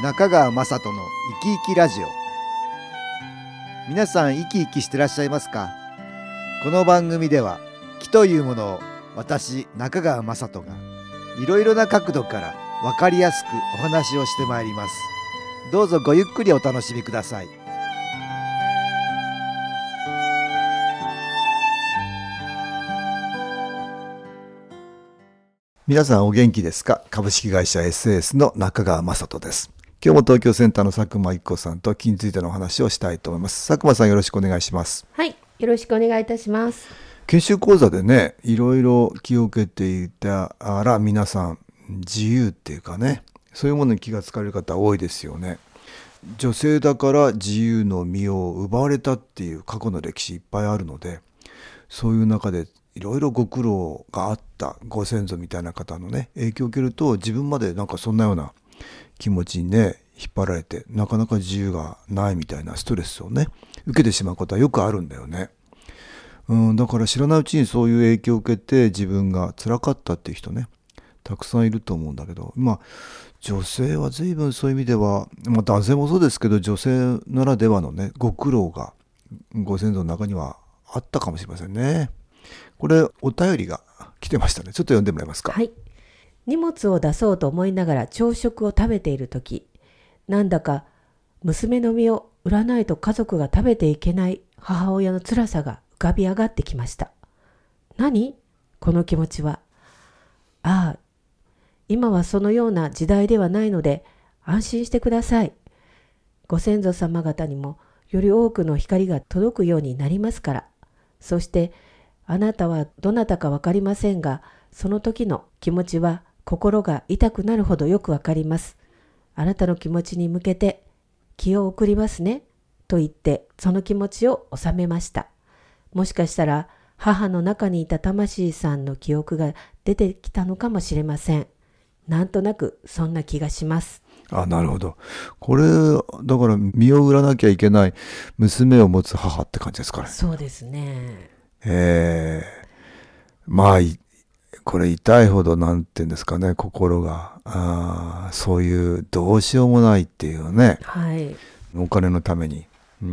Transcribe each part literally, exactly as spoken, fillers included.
中川雅人の生き生きラジオ。皆さん生き生きしてらっしゃいますか？この番組では気というものを私中川雅人がいろいろな角度から分かりやすくお話をしてまいります。どうぞごゆっくりお楽しみください。皆さんお元気ですか？株式会社 エスエス の中川雅人です。今日も東京センターの佐久間一子さんと気についてのお話をしたいと思います。佐久間さん、よろしくお願いします。 はい、よろしくお願いいたします。 研修講座でね、いろいろ気を受けていたら皆さん自由っていうかね、そういうものに気がつかれる方多いですよね。女性だから自由の身を奪われたっていう過去の歴史いっぱいあるので、そういう中でいろいろご苦労があったご先祖みたいな方のね影響を受けると、自分までなんかそんなような気持ちにね引っ張られて、なかなか自由がないみたいなストレスをね受けてしまうことはよくあるんだよね。うん、だから知らないうちにそういう影響を受けて自分が辛かったっていう人ねたくさんいると思うんだけど、まあ女性は随分そういう意味では、まあ、男性もそうですけど、女性ならではのねご苦労がご先祖の中にはあったかもしれませんね。これお便りが来てましたね。ちょっと読んでもらえますか？ はい。荷物を出そうと思いながら朝食を食べているとき、なんだか娘の身を売らないと家族が食べていけない母親の辛さが浮かび上がってきました。何？この気持ちは。ああ、今はそのような時代ではないので安心してください。ご先祖様方にもより多くの光が届くようになりますから。そしてあなたはどなたかわかりませんが、その時の気持ちは心が痛くなるほどよくわかります。あなたの気持ちに向けて気を送りますね、と言ってその気持ちを収めました。もしかしたら母の中にいた魂さんの記憶が出てきたのかもしれません。なんとなくそんな気がします。 あ、なるほど。これだから身を売らなきゃいけない娘を持つ母って感じですかね。 そうですね。 えー、まあこれ痛いほどなんていうんですかね、心があそういうどうしようもないっていうね、 はい、 お金のために、うん、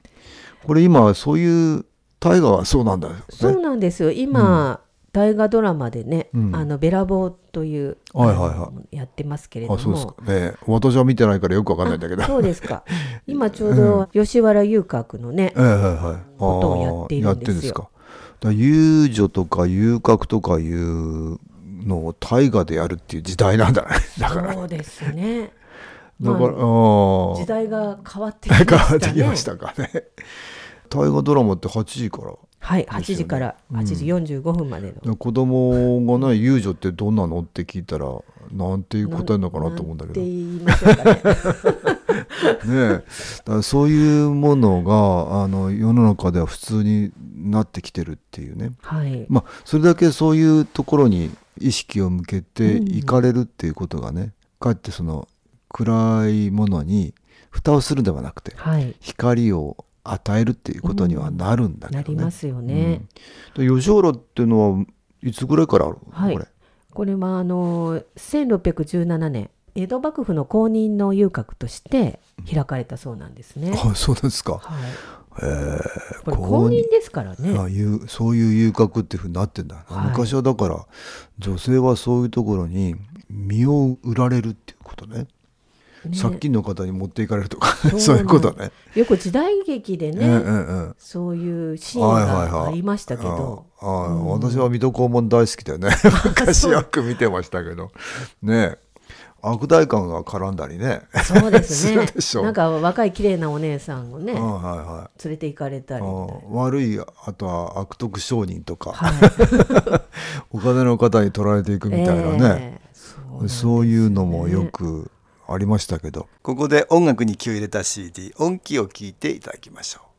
これ今そういう大河はそうなんだよね。 そうなんですよ。今、うん、大河ドラマでね、うん、あのベラボーという、はいはいはい、やってますけれども。 あ、そうですかね。私は見てないからよくわかんないんだけど。 そうですか。今ちょうど吉原遊郭のね、 えーはいはい、 ことをやっているんですよ。やってるんですか。 だ遊女とか遊郭とかいうのを大河でやるっていう時代なんだね。だからそうですね。 だから、まあ、 時代が変わってきましたね。 変わってきましたかね。大河ドラマってはちじから、ね、 はい、はちじからはちじよんじゅうごふんまでの、 うん、子供がね遊女ってどんなのって聞いたらなんていう答えなのかなと思うんだけど、 なんて言いましょうかね。 ねえ、だからそういうものがあの世の中では普通になってきてるっていうね、 はい、 まあ、それだけそういうところに意識を向けていかれるっていうことがね、うん、かえってその暗いものに蓋をするんではなくて、はい、光を与えるっていうことにはなるんだけどね、 うん、なりますよね、 うん、吉原っていうのはいつぐらいからあるの、 はい、これこれはあのせんろっぴゃくじゅうななねん江戸幕府の公認の遊郭として開かれたそうなんですね。 あ、そうですか。 はい、 えー、 これ公認ですからね。 あいうそういう遊郭っていうふうになってんだ、はい、昔はだから女性はそういうところに身を売られるっていうことね。ね、借金の方に持っていかれるとかそういうことね。 よく時代劇でね、 えーえー、 そういうシーンがありましたけど、はいはいはい、 ああ、うん、私は水戸黄門大好きだよね。昔よく見てましたけどね。悪代官が絡んだりね。 そうですね。 するでしょ。 なんか若い綺麗なお姉さんをね、 はいはい、 連れて行かれたり、 悪い、あとは悪徳商人とか、はい、お金の方に取られていくみたいなね、えー そう、そういうのもよくありましたけど、ここで音楽に気を入れた シーディー 音気を聴いていただきましょう。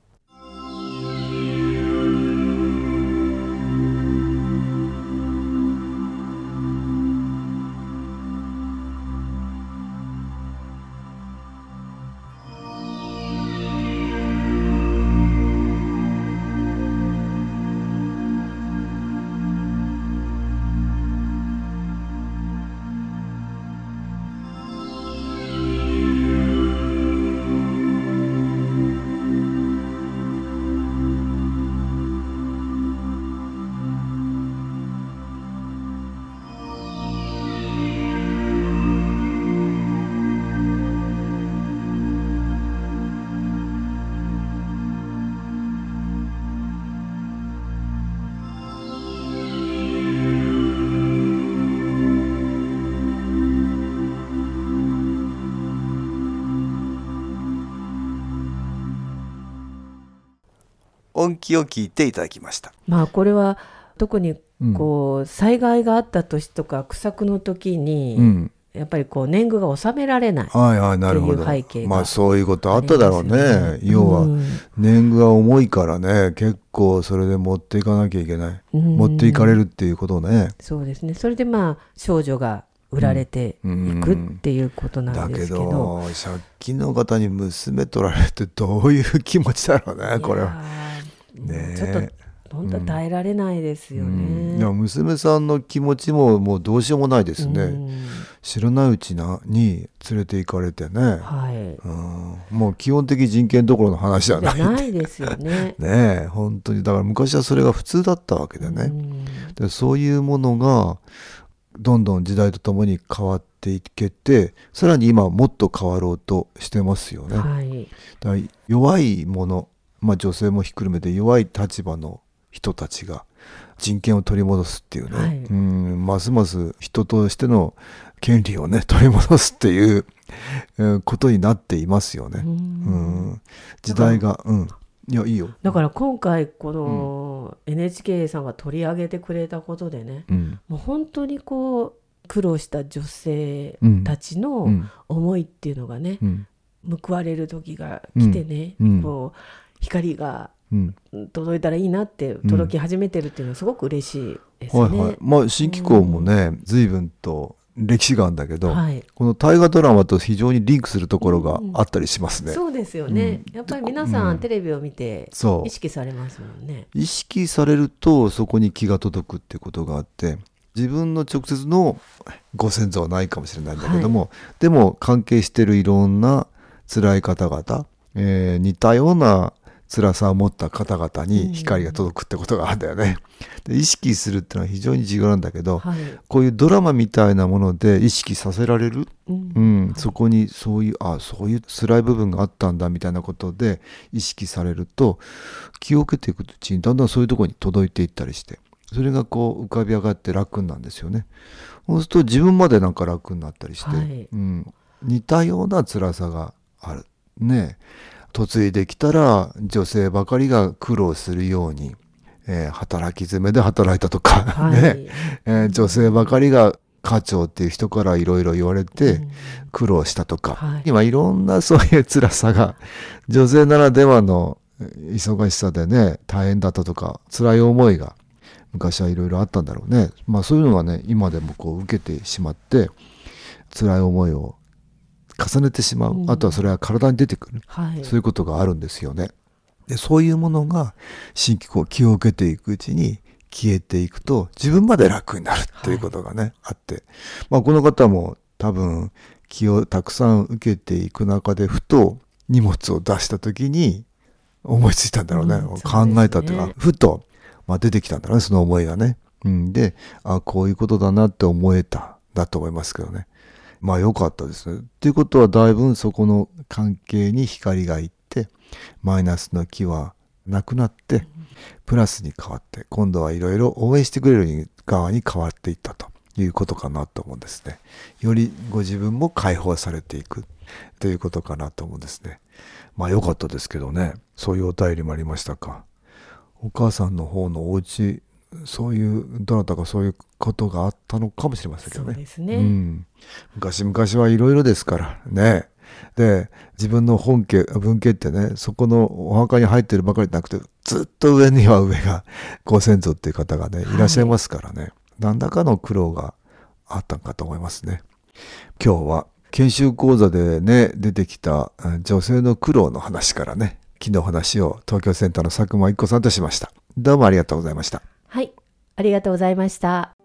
本気を聞いていただきました。 まあこれは特にこう、うん、災害があった年とか苦作の時に、うん、やっぱりこう年貢が納められないっていう背景が、 まあそういうことあっただろうね。要は年貢が重いからね、結構それで持っていかなきゃいけない、うん、持っていかれるっていうことね。 そうですね。それでまあ少女が売られていくっていうことなんですけど、うんうん、 だけど借金の方に娘取られるってどういう気持ちだろうね、これは。 ね、ちょっと本当耐えられないですよね、うんうん、いや娘さんの気持ちももうどうしようもないですね、うん、知らないうちなに連れて行かれてね、はい、うん、もう基本的人権どころの話じゃないじゃないですよね。 ねえ本当にだから昔はそれが普通だったわけでね、うん、でそういうものがどんどん時代とともに変わっていけて、さらに今もっと変わろうとしてますよね、はい、だから弱いもの、まあ、女性もひっくるめて弱い立場の人たちが人権を取り戻すっていうね、はい、うんますます人としての権利をね取り戻すっていう、えー、ことになっていますよね。うんうん時代がうんいやいいよ。 だから今回この エヌエイチケー さんが取り上げてくれたことでね、うん、もう本当にこう苦労した女性たちの思いっていうのがね、うん、報われる時が来てね、うん、こう光がうん、届いたらいいなって届き始めてるっていうのはすごく嬉しいですね、うんはいはいまあ、新機構もね、うん、随分と歴史があるんだけど、はい、この大河ドラマと非常にリンクするところがあったりしますね、 うん、そうですよね、うん、やっぱり皆さんテレビを見て意識されますもんね。 意識されるとそこに気が届くっていうことがあって、自分の直接のご先祖はないかもしれないんだけども、はい、でも関係してるいろんな辛い方々、えー、似たような辛さを持った方々に光が届くってことがあるんだよね、うん、で意識するってのは非常に重要なんだけど、はい、こういうドラマみたいなもので意識させられる、うんうんはい、そこにそういうあそういう辛い部分があったんだみたいなことで意識されると、気を受けていくうちにだんだんそういうところに届いていったりして、それがこう浮かび上がって楽なんですよね。そうすると自分までなんか楽になったりして、はいうん、似たような辛さがあるね。嫁いできたら女性ばかりが苦労するように、えー、働き詰めで働いたとか、はいねえー、女性ばかりが家長っていう人からいろいろ言われて苦労したとか、うんはい、今いろんなそういう辛さが女性ならではの忙しさでね大変だったとか辛い思いが昔はいろいろあったんだろうね。まあそういうのがね今でもこう受けてしまって辛い思いを重ねてしまう、うん、あとはそれは体に出てくる、はい、そういうことがあるんですよね。でそういうものが新機構気を受けていくうちに消えていくと自分まで楽になるっていうことがね、はい、あって、まあ、この方も多分気をたくさん受けていく中でふと荷物を出した時に思いついたんだろうね、うん、考えたというか、ね、ふと、まあ、出てきたんだろうねその思いがね、うん、であこういうことだなって思えただと思いますけどね。まあ良かったですね。っていうことはだいぶそこの関係に光がいってマイナスの気はなくなってプラスに変わって今度はいろいろ応援してくれる側に変わっていったということかなと思うんですね。よりご自分も解放されていくということかなと思うんですね。まあ良かったですけどね。そういうお便りもありましたか。お母さんの方のお家そういうどなたかそういうことがあったのかもしれませんけどね。 そうですね、 うん、昔々はいろいろですからね。で自分の本家分家ってねそこのお墓に入ってるばかりじゃなくてずっと上には上がご先祖っていう方がねいらっしゃいますからね、はい、何らかの苦労があったんかと思いますね。今日は研修講座でね出てきた女性の苦労の話からね昨日話を東京センターの佐久間一子さんとしました。どうもありがとうございました。 はい、ありがとうございました。